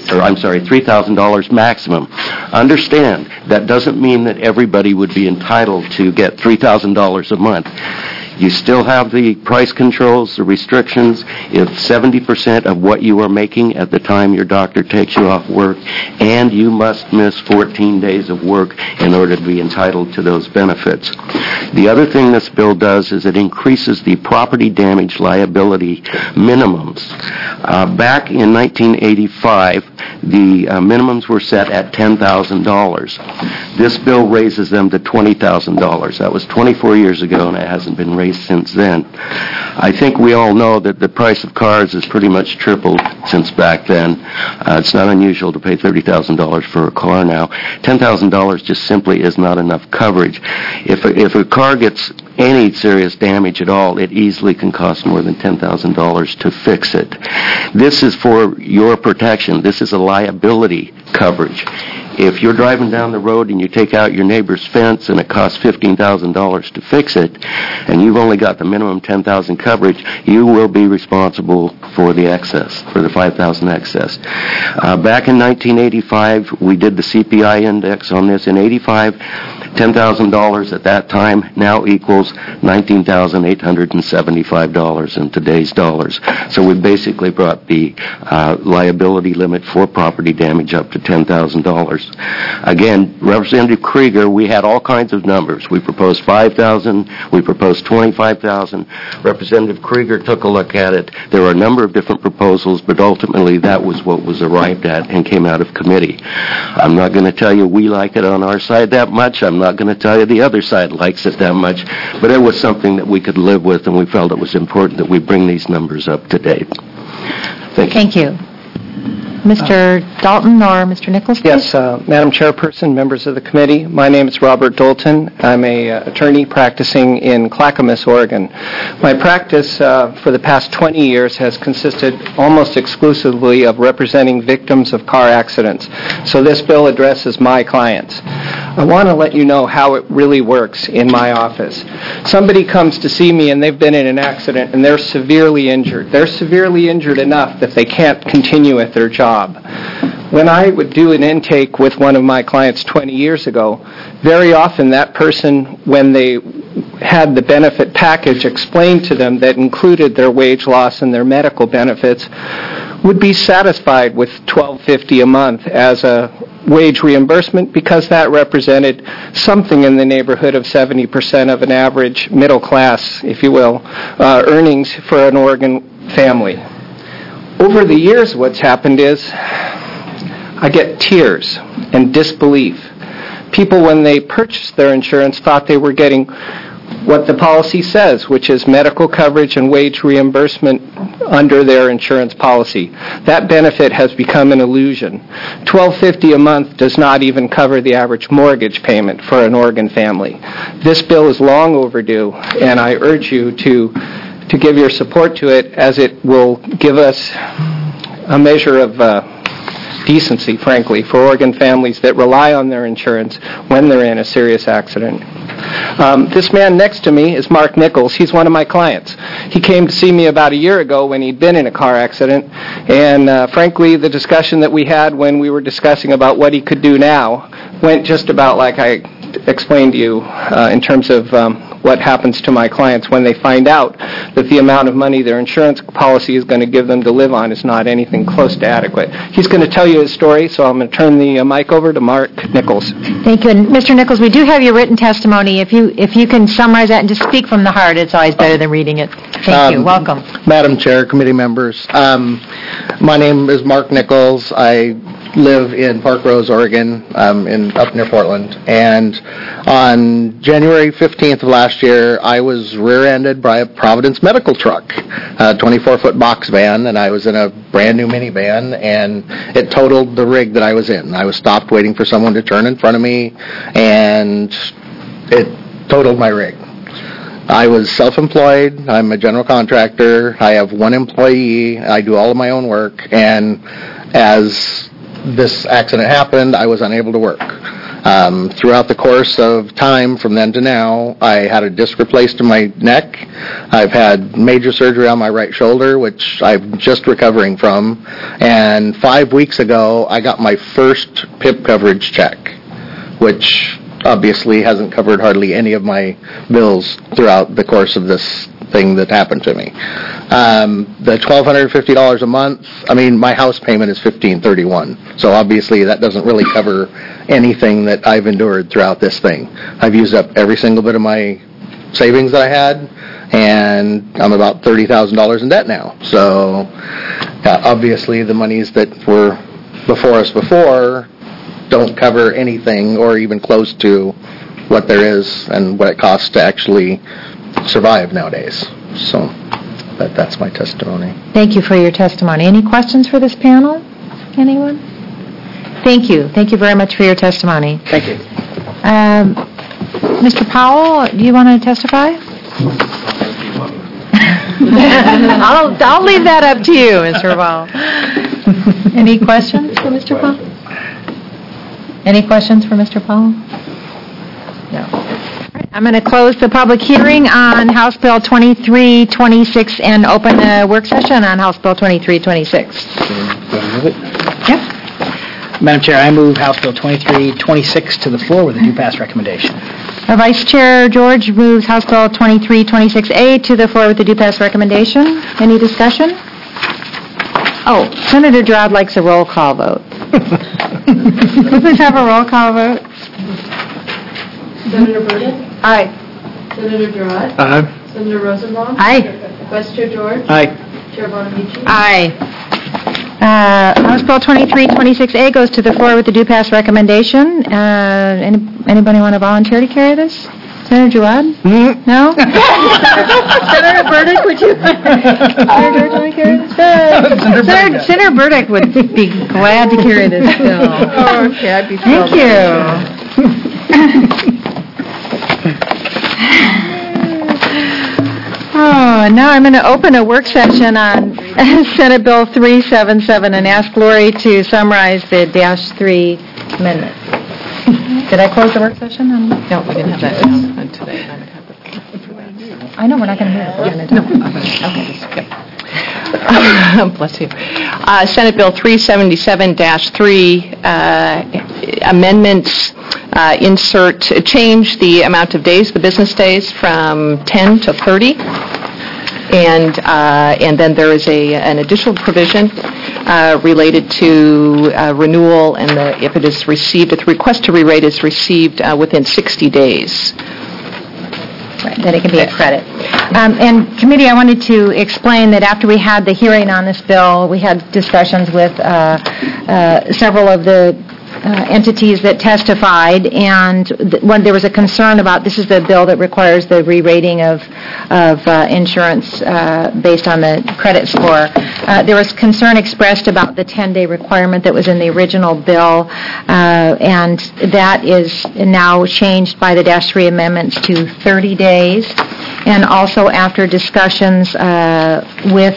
$3,000 maximum. Understand, that doesn't mean that everybody would be entitled to get $3,000 a month. You still have the price controls, the restrictions. If 70% of what you are making at the time your doctor takes you off work, and you must miss 14 days of work in order to be entitled to those benefits. The other thing this bill does is it increases the property damage liability minimums. Back in 1985, the minimums were set at $10,000. This bill raises them to $20,000. That was 24 years ago, and it hasn't been raised since then. I think we all know that the price of cars has pretty much tripled since back then. It's not unusual to pay $30,000 for a car now. $10,000 just simply is not enough coverage. If a car gets any serious damage at all, it easily can cost more than $10,000 to fix it. This is for your protection. This is a liability coverage. If you're driving down the road and you take out your neighbor's fence and it costs $15,000 to fix it, and you've only got the minimum $10,000 coverage, you will be responsible for the excess, for the $5,000 excess. Back in 1985, we did the CPI index on this. In 85, $10,000 at that time now equals $19,875 in today's dollars. So we basically brought the liability limit for property damage up to $10,000. Again, Representative Krieger, we had all kinds of numbers. We proposed $5,000, we proposed $25,000. Representative Krieger took a look at it. There were a number of different proposals, but ultimately that was what was arrived at and came out of committee. I'm not going to tell you we like it on our side that much. I'm not going to tell you the other side likes it that much, but it was something that we could live with, and we felt it was important that we bring these numbers up to date. Thank you. Thank you. Mr. Dalton or Mr. Nichols, please? Yes, Madam Chairperson, members of the committee, my name is Robert Dalton. I'm an attorney practicing in Clackamas, Oregon. My practice for the past 20 years has consisted almost exclusively of representing victims of car accidents. So this bill addresses my clients. I want to let you know how it really works in my office. Somebody comes to see me and they've been in an accident and they're severely injured. They're severely injured enough that they can't continue at their job. When I would do an intake with one of my clients 20 years ago, very often that person, when they had the benefit package explained to them that included their wage loss and their medical benefits, would be satisfied with $12.50 a month as a wage reimbursement because that represented something in the neighborhood of 70% of an average middle class, if you will, earnings for an Oregon family. Over the years, what's happened is I get tears and disbelief. People, when they purchased their insurance, thought they were getting what the policy says, which is medical coverage and wage reimbursement under their insurance policy. That benefit has become an illusion. $12.50 a month does not even cover the average mortgage payment for an Oregon family. This bill is long overdue, and I urge you to give your support to it, as it will give us a measure of decency, frankly, for Oregon families that rely on their insurance when they're in a serious accident. This man next to me is Mark Nichols. He's one of my clients. He came to see me about a year ago when he'd been in a car accident, and frankly, the discussion that we had when we were discussing about what he could do now went just about like I explained to you in terms of what happens to my clients when they find out that the amount of money their insurance policy is going to give them to live on is not anything close to adequate. He's going to tell you his story, so I'm going to turn the mic over to Mark Nichols. Thank you. And Mr. Nichols, we do have your written testimony. If you can summarize that and just speak from the heart, it's always better than reading it. Thank you. Welcome. Madam Chair, committee members, my name is Mark Nichols. I live in Park Rose, Oregon, up near Portland. And on January 15th of last year, I was rear-ended by a Providence medical truck, a 24-foot box van, and I was in a brand-new minivan, and it totaled the rig that I was in. I was stopped waiting for someone to turn in front of me, and it totaled my rig. I was self-employed. I'm a general contractor. I have one employee. I do all of my own work, and as this accident happened, I was unable to work. Throughout the course of time from then to now, I had a disc replaced in my neck. I've had major surgery on my right shoulder, which I'm just recovering from. And 5 weeks ago, I got my first PIP coverage check, which obviously hasn't covered hardly any of my bills throughout the course of this thing that happened to me. The $1,250 a month, I mean, my house payment is $1,531, so obviously that doesn't really cover anything that I've endured throughout this thing. I've used up every single bit of my savings that I had, and I'm about $30,000 in debt now. So obviously the monies that were before us before don't cover anything or even close to what there is and what it costs to actually survive nowadays. So that's my testimony. Thank you for your testimony. Any questions for this panel? Anyone? Thank you. Thank you very much for your testimony. Thank you. Mr. Powell, do you want to testify? I'll leave that up to you, Mr. Powell. Any questions for Mr. Powell? Any questions for Mr. Powell? No. I'm going to close the public hearing on House Bill 2326 and open a work session on House Bill 2326. Yep. Madam Chair, I move House Bill 2326 to the floor with a due pass recommendation. Vice Chair George moves House Bill 2326A to the floor with the due pass recommendation. Any discussion? Oh, Senator Dodd likes a roll call vote. Please have a roll call vote. Senator Burdick? Aye. Senator Dodd? Aye. Senator Rosenbaum? Aye. Vice Chair George? Aye. Chair Bonamici? Aye. House Bill 2326A goes to the floor with the due pass recommendation. Anybody want to volunteer to carry this? Senator Jawad? No? Senator Burdick, would you? Senator George, want to carry this bill? Senator Burdick would be glad to carry this bill. Oh, okay, I'd be Thank you. Oh, now I'm going to open a work session on Senate Bill 377 and ask Lori to summarize the -3 amendment. Did I close the work session? No, we didn't have that on today. I know, we're not going to hear it. No. Okay. Bless you. Senate Bill 377-3 amendments change the amount of days, the business days, from 10 to 30. And then there is an additional provision related to renewal, and if it is received, if the request to re-rate is received within 60 days. Right, that it can be a credit. And committee, I wanted to explain that after we had the hearing on this bill, we had discussions with several of the entities that testified, and when there was a concern about this is the bill that requires the re-rating of insurance based on the credit score. There was concern expressed about the 10-day requirement that was in the original bill, and that is now changed by the -3 amendments to 30 days. And also after discussions with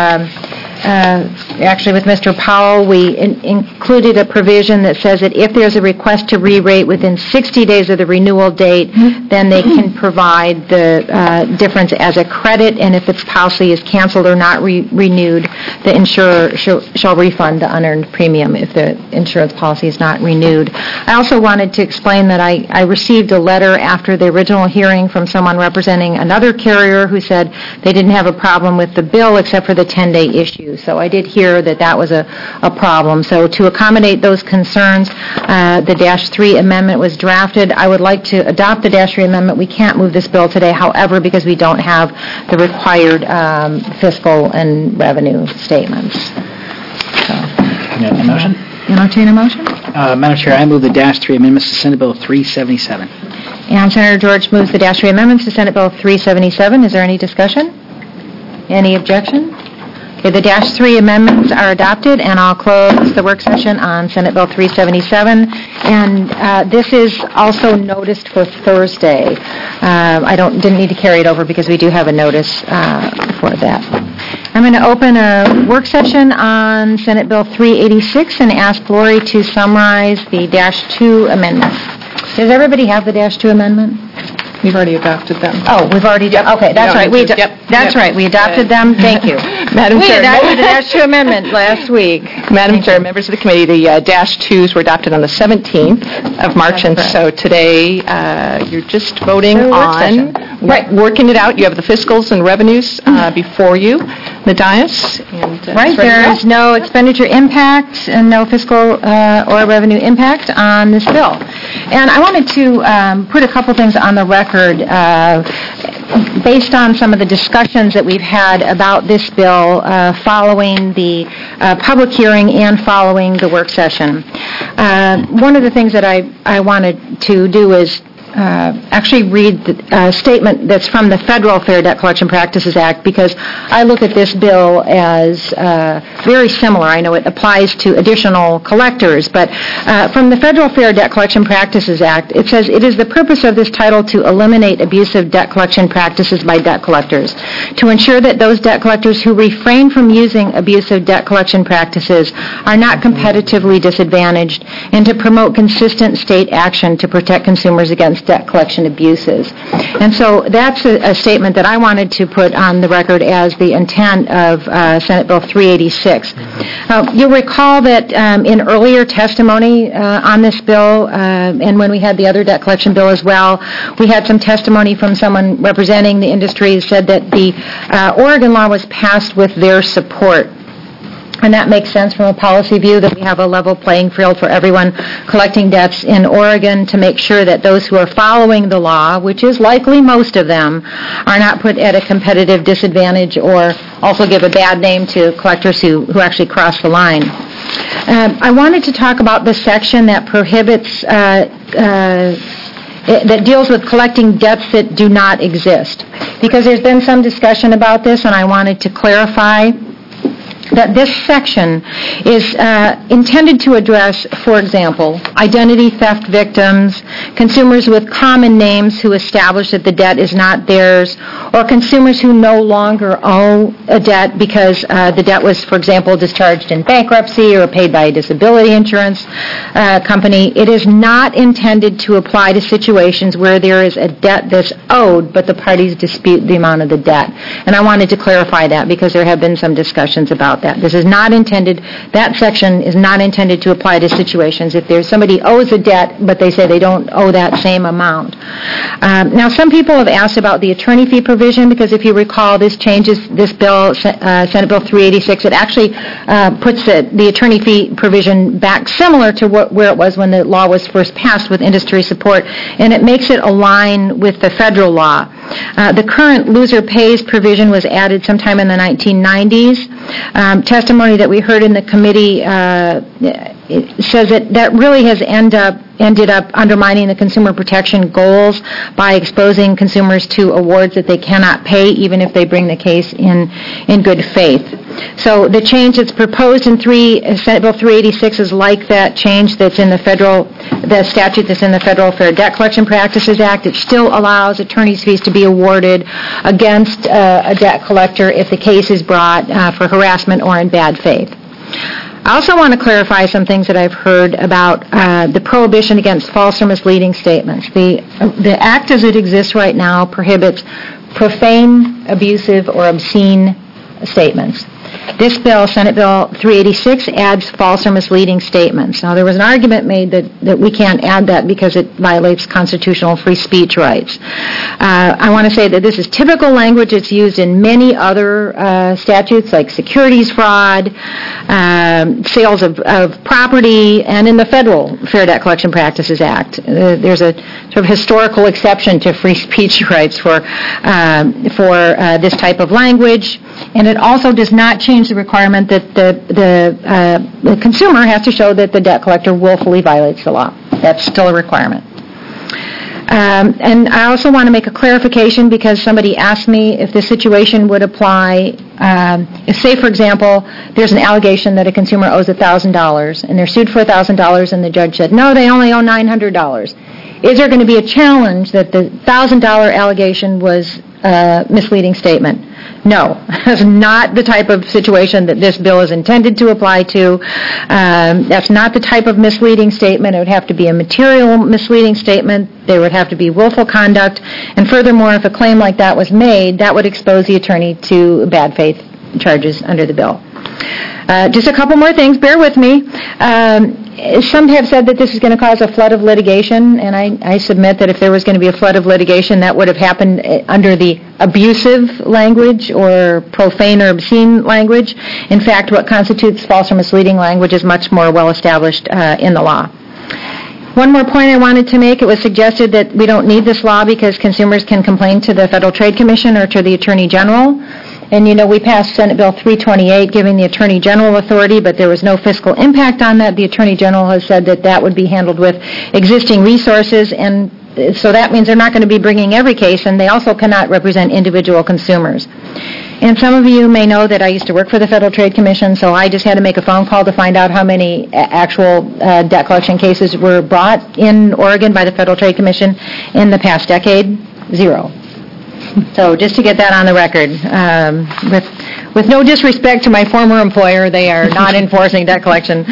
Mr. Powell, we included a provision that says that if there's a request to re-rate within 60 days of the renewal date, then they can provide the difference as a credit, and if its policy is canceled or not renewed, the insurer shall refund the unearned premium if the insurance policy is not renewed. I also wanted to explain that I received a letter after the original hearing from someone representing another carrier who said they didn't have a problem with the bill except for the 10-day issue. So I did hear that was a problem. So to accommodate those concerns, the -3 amendment was drafted. I would like to adopt the -3 amendment. We can't move this bill today, however, because we don't have the required fiscal and revenue statements. So, A motion? Entertain a motion? Madam Chair, I move the -3 amendments to Senate Bill 377. And Senator George moves the -3 amendments to Senate Bill 377. Is there any discussion? Any objection? Okay, the -3 amendments are adopted, and I'll close the work session on Senate Bill 377. And this is also noticed for Thursday. I didn't need to carry it over because we do have a notice for that. I'm going to open a work session on Senate Bill 386 and ask Lori to summarize the -2 amendments. Does everybody have the -2 amendment? We've already adopted them. Oh, we've already okay, that's right. That's right. We adopted them. Thank you. Madam Chair, we adopted the -2 amendment last week. Madam Chair, members of the committee, the -2s were adopted on the 17th of March, and so today you're just voting on working it out. You have the fiscals and revenues before you, the dais. And, there is no expenditure impact and no fiscal or revenue impact on this bill. And I wanted to put a couple things on the record based on some of the discussions that we've had about this bill following the public hearing and following the work session. One of the things that I wanted to do is actually read the statement that's from the Federal Fair Debt Collection Practices Act, because I look at this bill as very similar. I know it applies to additional collectors, but from the Federal Fair Debt Collection Practices Act, it says, it is the purpose of this title to eliminate abusive debt collection practices by debt collectors, to ensure that those debt collectors who refrain from using abusive debt collection practices are not competitively disadvantaged, and to promote consistent state action to protect consumers against against debt collection abuses. And so that's a statement that I wanted to put on the record as the intent of Senate Bill 386. You'll recall that in earlier testimony on this bill, and when we had the other debt collection bill as well, we had some testimony from someone representing the industry who said that the Oregon law was passed with their support. And that makes sense from a policy view, that we have a level playing field for everyone collecting debts in Oregon, to make sure that those who are following the law, which is likely most of them, are not put at a competitive disadvantage or also give a bad name to collectors who actually cross the line. I wanted to talk about the section that prohibits that deals with collecting debts that do not exist, because there's been some discussion about this, and I wanted to clarify that this section is intended to address, for example, identity theft victims, consumers with common names who establish that the debt is not theirs, or consumers who no longer owe a debt because the debt was, for example, discharged in bankruptcy or paid by a disability insurance company. It is not intended to apply to situations where there is a debt that's owed, but the parties dispute the amount of the debt. And I wanted to clarify that because there have been some discussions about that. This is not intended, that section is not intended to apply to situations if there's somebody owes a debt, but they say they don't owe that same amount. Now, some people have asked about the attorney fee provision, because if you recall, this changes this bill, Senate Bill 386. It actually puts the attorney fee provision back similar to where it was when the law was first passed with industry support, and it makes it align with the federal law. The current loser pays provision was added sometime in the 1990s. Testimony that we heard in the committee says that really has ended up undermining the consumer protection goals by exposing consumers to awards that they cannot pay, even if they bring the case in good faith. So the change that's proposed in Senate Bill 386 is like that change that's in the statute that's in the Federal Fair Debt Collection Practices Act. It still allows attorney's fees to be awarded against a debt collector if the case is brought for harassment or in bad faith. I also want to clarify some things that I've heard about the prohibition against false or misleading statements. The Act as it exists right now prohibits profane, abusive, or obscene statements. This bill, Senate Bill 386, adds false or misleading statements. Now, there was an argument made that we can't add that because it violates constitutional free speech rights. I want to say that this is typical language that's used in many other statutes, like securities fraud, sales of property, and in the Federal Fair Debt Collection Practices Act. There's a sort of historical exception to free speech rights for this type of language, and it also does not change the requirement that the consumer has to show that the debt collector willfully violates the law. That's still a requirement. And I also want to make a clarification, because somebody asked me if this situation would apply. If, say, for example, there's an allegation that a consumer owes $1,000, and they're sued for $1,000, and the judge said, no, they only owe $900. Is there going to be a challenge that the $1,000 allegation was a misleading statement? No, that's not the type of situation that this bill is intended to apply to. That's not the type of misleading statement. It would have to be a material misleading statement. There would have to be willful conduct. And furthermore, if a claim like that was made, that would expose the attorney to bad faith charges under the bill. Just a couple more things. Bear with me. Some have said that this is going to cause a flood of litigation, and I submit that if there was going to be a flood of litigation, that would have happened under the abusive language or profane or obscene language. In fact, what constitutes false or misleading language is much more well established in the law. One more point I wanted to make. It was suggested that we don't need this law because consumers can complain to the Federal Trade Commission or to the Attorney General. And, we passed Senate Bill 328 giving the Attorney General authority, but there was no fiscal impact on that. The Attorney General has said that would be handled with existing resources, and so that means they're not going to be bringing every case, and they also cannot represent individual consumers. And some of you may know that I used to work for the Federal Trade Commission, so I just had to make a phone call to find out how many actual debt collection cases were brought in Oregon by the Federal Trade Commission in the past decade. 0. So just to get that on the record, with no disrespect to my former employer, they are not enforcing debt collection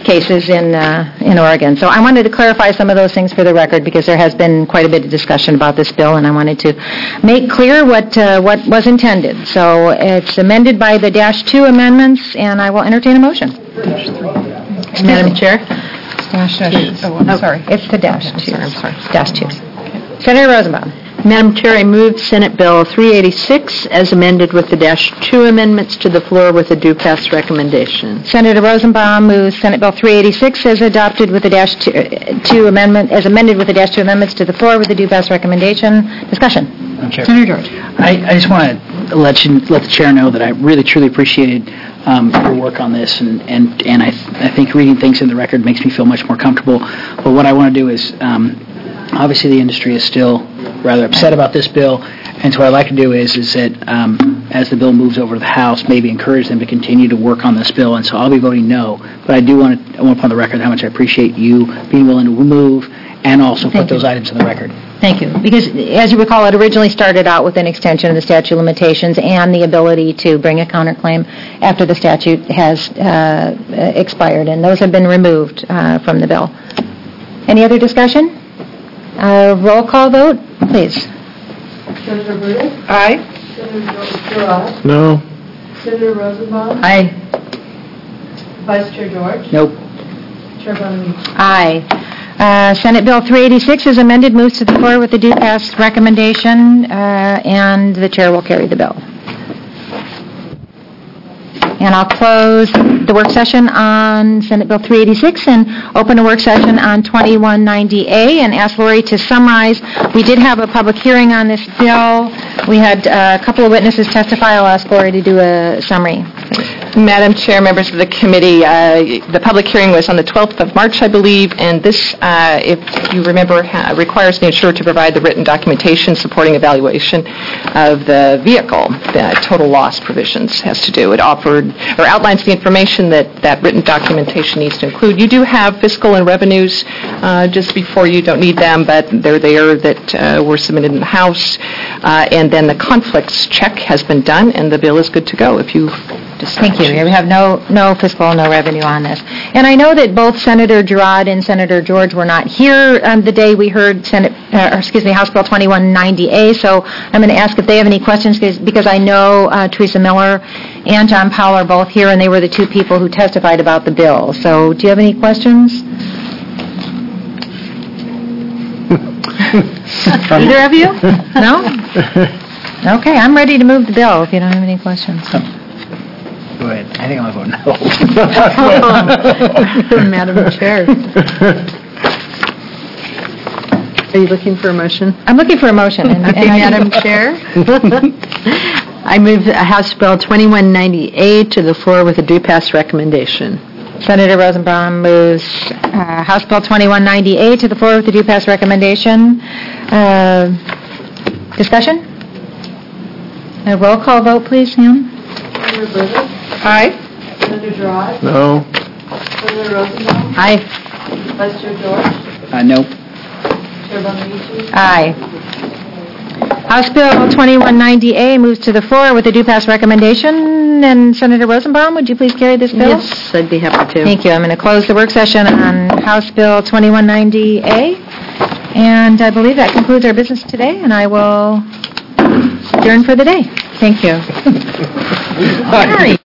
cases in Oregon. So I wanted to clarify some of those things for the record because there has been quite a bit of discussion about this bill, and I wanted to make clear what was intended. So it's amended by the -2 amendments, and I will entertain a motion. Madam Chair? -2. Oh, I'm sorry. It's the -2. I'm sorry. -2. Senator Rosenbaum. Madam Chair, I move Senate Bill 386 as amended with the -2 amendments to the floor with a due pass recommendation. Senator Rosenbaum moves Senate Bill 386 as adopted with the -2 amendment, as amended with the -2 amendments to the floor with a due pass recommendation. Discussion. Chair. Senator George. I just want to let the chair know that I really truly appreciated your work on this, and I think reading things in the record makes me feel much more comfortable. But what I want to do is, obviously the industry is still rather upset about this bill, and so what I'd like to do is that as the bill moves over to the House, maybe encourage them to continue to work on this bill, and so I'll be voting no, but I want to put on the record how much I appreciate you being willing to move and also put those items in the record. Thank you. Because, as you recall, it originally started out with an extension of the statute of limitations and the ability to bring a counterclaim after the statute has expired, and those have been removed from the bill. Any other discussion? Roll call vote, please. Senator Burdick? Aye. Senator Gerard? No. Senator Rosenbaum? Aye. Vice Chair George? Nope. Chair Bonamici? Aye. Senate Bill 386 is amended, moves to the floor with the due pass recommendation, and the chair will carry the bill. And I'll close the work session on Senate Bill 386 and open a work session on 2190A and ask Lori to summarize. We did have a public hearing on this bill. We had a couple of witnesses testify. I'll ask Lori to do a summary. Madam Chair, members of the committee, the public hearing was on the 12th of March, I believe, and this, if you remember, requires the insurer to provide the written documentation supporting evaluation of the vehicle. The total loss provisions has to do. It outlines the information that written documentation needs to include. You do have fiscal and revenues just before you don't need them, but they're there that were submitted in the House. And then the conflicts check has been done, and the bill is good to go if you Thank you. We have no fiscal, no revenue on this. And I know that both Senator Gerard and Senator George were not here the day we heard House Bill 2190A, so I'm going to ask if they have any questions because I know Teresa Miller and John Powell are both here, and they were the two people who testified about the bill. So do you have any questions? Either of you? No? Okay, I'm ready to move the bill if you don't have any questions. Go ahead. I think I'm going to vote no. Madam Chair. Are you looking for a motion? I'm looking for a motion. Madam Chair. I move House Bill 2190A to the floor with a due pass recommendation. Senator Rosenbaum moves House Bill 2190A to the floor with a due pass recommendation. Discussion? A roll call vote, please, Sam. Senator Burdick? Aye. Senator Gerard? No. Senator Rosenbaum? Aye. Vice Chair George? Nope. Chair Bonamici? Aye. House Bill 2190A moves to the floor with a due pass recommendation. And Senator Rosenbaum, would you please carry this bill? Yes, I'd be happy to. Thank you. I'm going to close the work session on House Bill 2190A. And I believe that concludes our business today, and I will adjourn for the day. Thank you.